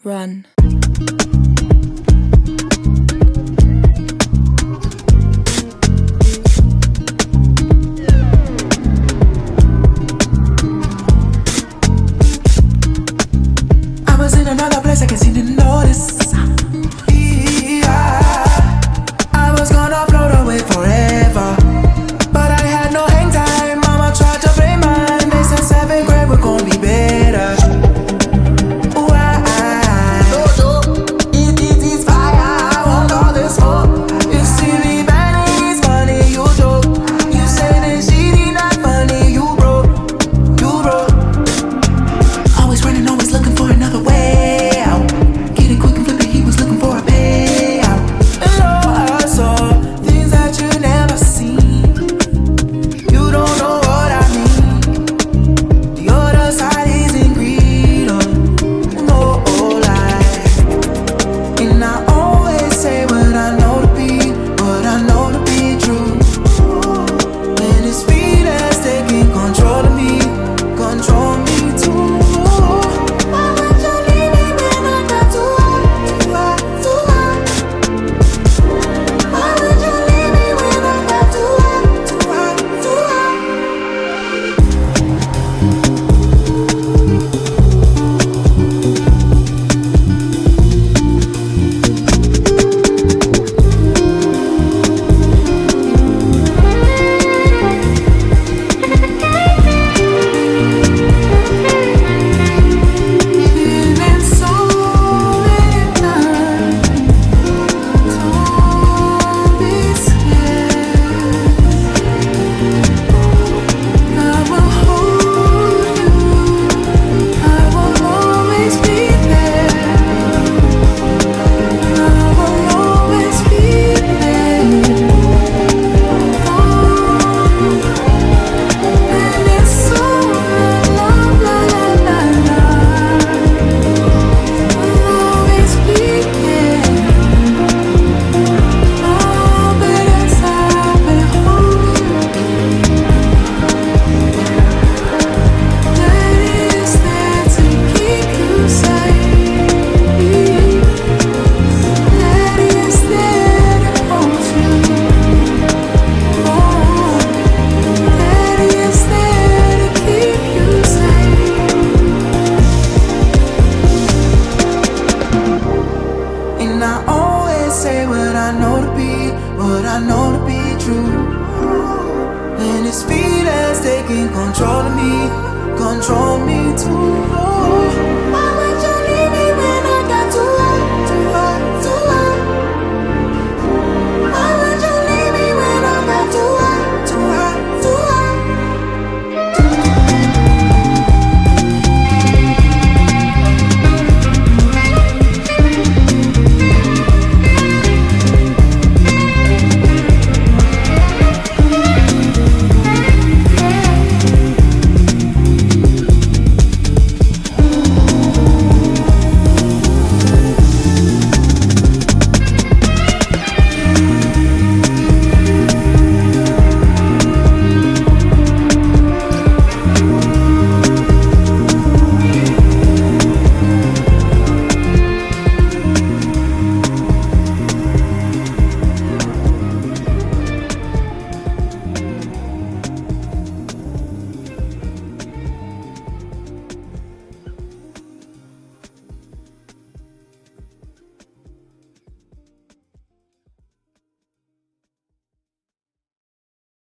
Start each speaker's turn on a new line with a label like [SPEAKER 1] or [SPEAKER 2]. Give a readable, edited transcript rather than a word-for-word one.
[SPEAKER 1] Run.
[SPEAKER 2] I was in another place I can't seem to notice. I was gonna float away forever, but I had no hang time. Mama tried to blame mine. They said 7th grade we're gonna be better. Ooh, it is fire. I want all this smoke. You see me banning, it's funny, you joke. You say that she not funny, you broke. Always running, always looking for another way out. Get it quick and flip it, he was looking for a payout. And I saw things that you never seen. You don't know what I mean. The other side isn't greed, no lie. And I always say what I know to be, what I know to be true. When it's feet that's taking control of me, control me too. Why would you leave me when I got too hot? Why would you leave me when I got too hot? Been so many times, don't be scared. I will hold you, I will always be there. I will always be there. And it's so love, I'll always be there. Oh, but as I behold you, that is there to keep you safe. That is there to hold you. Oh, that is there to keep you safe. And I always say what I know to be, what I know to be true. And it's feet that's taking control of me, control me too.